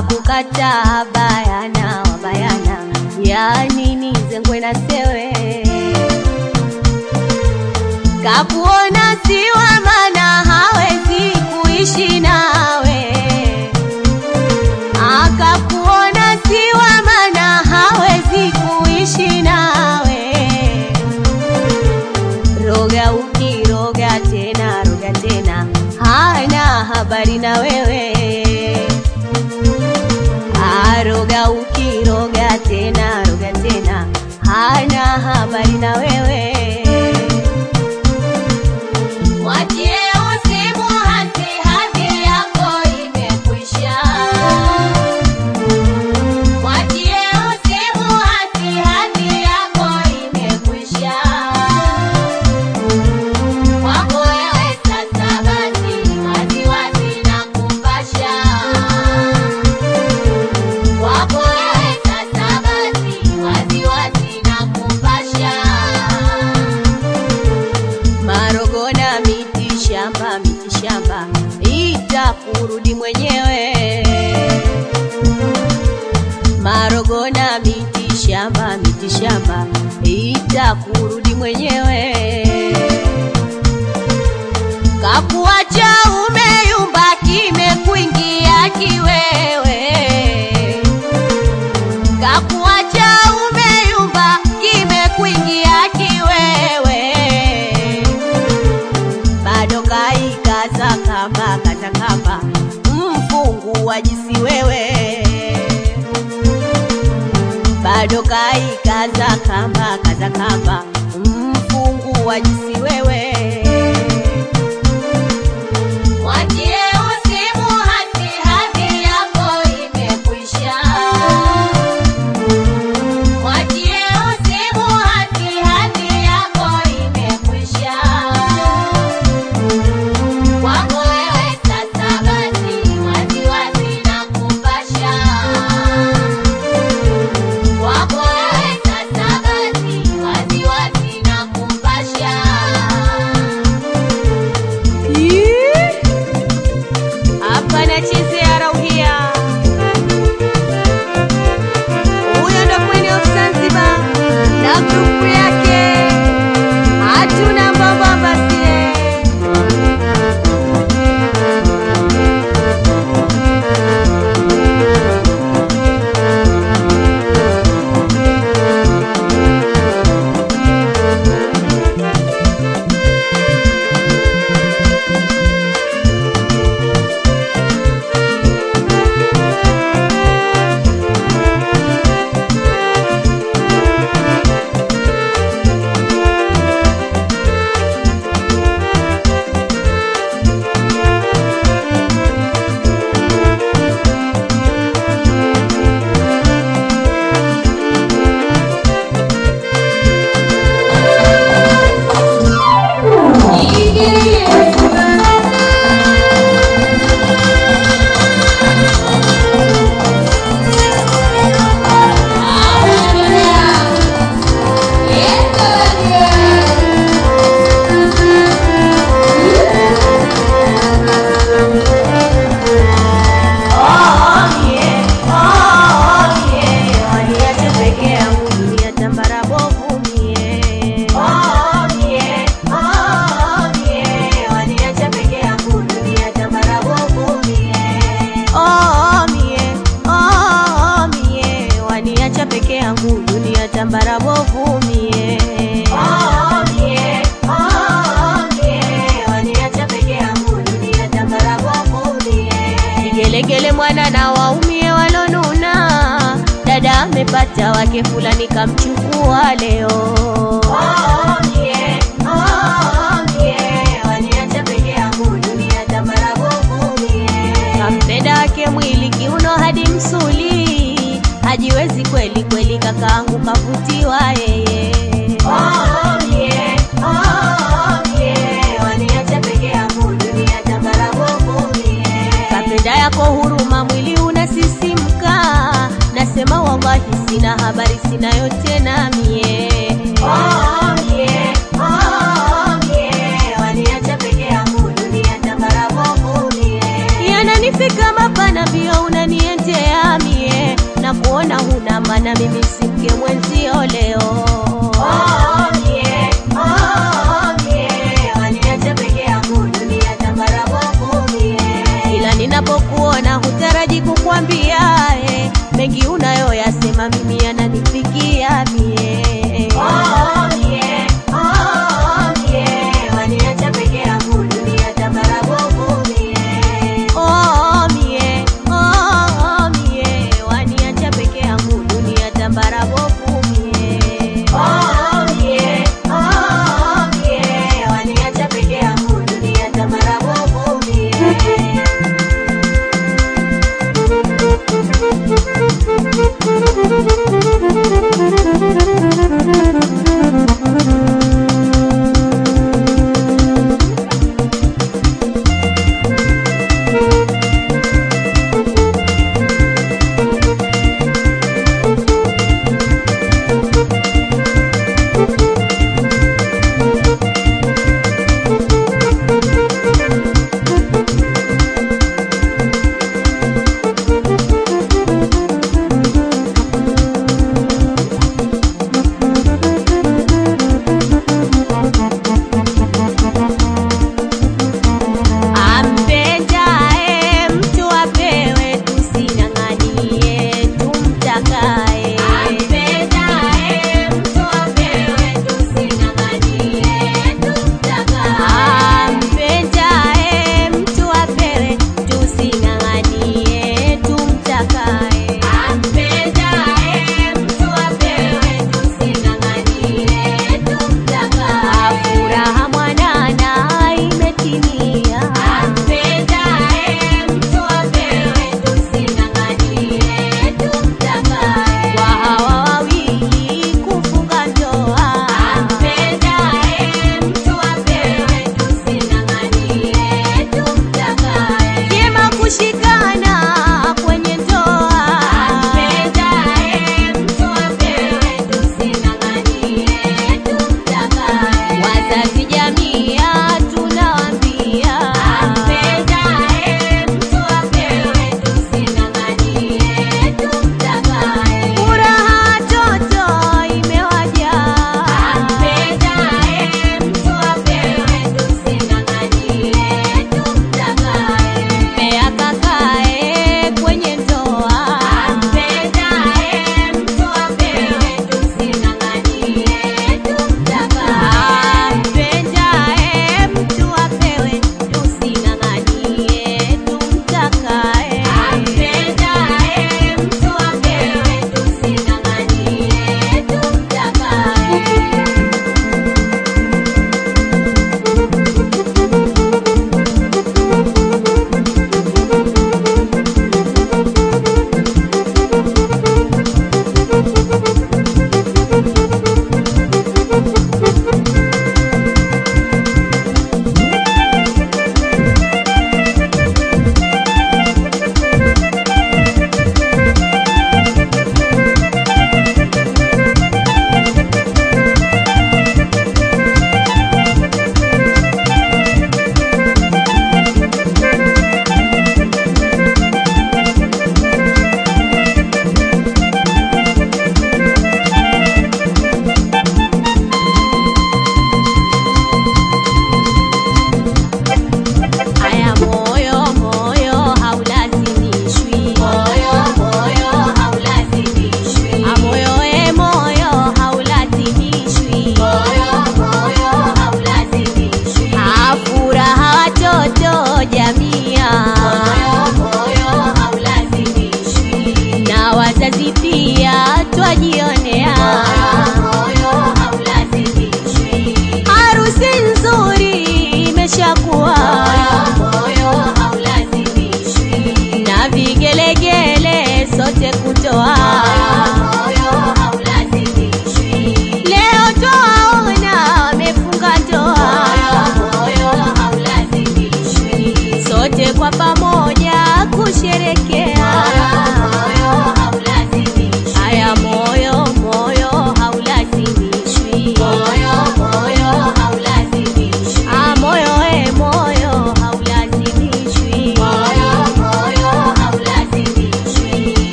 kakukataa bayana wabayana, yani nizengwe na sewe. Kakuona siwa mana hawezi kuishi nawe, akakuona siwa mana hawezi kuishi nawe. Roga ukiroga tena, hana habari na wewe. Roga ukiroga tena, hana habari na wewe. Mwachie usimu hadhi yako imekwisha. Mwachie usimu hadhi yako imekwisha. Wako wewe sasa basi, waziwazi na kupasha. Wako wewe sasa basi, waziwazi na kupasha. Marogo na miti shamba, itakurudi mwenyewe. Marogo na miti shamba, itakurudi mwenyewe. Kakuacha umeyumba, kimekuingia kiwewe. Kakuacha umeyumba, kimekuingia kiwewe. Bado kaikaza kamba, mfungu wajisi wewe. Bado kaikaza kamba, mfungu wajisi wewe. Mwachie usimu hadhi yako imekwisha. Mwachie usimu hadhi yako imekwisha. Wako wewe sasa basi, waziwazi na kupasha. Wako wewe sasa basi, waziwazi na kupasha. Hapa nachezea Rauhia. Huyo ndo Queen of Zanzibar na grupu yake, hatuna mbamba sie. Peke yangu dunia tambara bovu mie. Waniacha peke yangu dunia tambara bovu mie. Kigelegele mwana na waumie walonuna, dada amepata wake fulani kamchukua leo. Waniacha peke yangu dunia tambara bovu mie. Kampenda wake mwili kiuno hadi msuli, hajiwezi kweli kakaangu kavutiwa yeye. Waniacha peke yangu dunia tambara bovu mie. Kapenda yako huruma mwili unasisimka, nasema wallahi sina habari sina yote na mie. Waniacha peke yangu dunia tambara bovu mie. Yananifika mapana mbio unaniendea, maana mimi si mke mwenzio leo. Waniacha peke yangu dunia tambara bovu mie. Ila ninapokuona hutaraji kukwambia mengi unayoyasema mimi yananifikia mie. Waniacha peke yangu dunia tambara bovu mie. Waniacha peke yangu dunia tambara bovu mie. Waniacha peke yangu dunia tambara bovu mie. Thank you.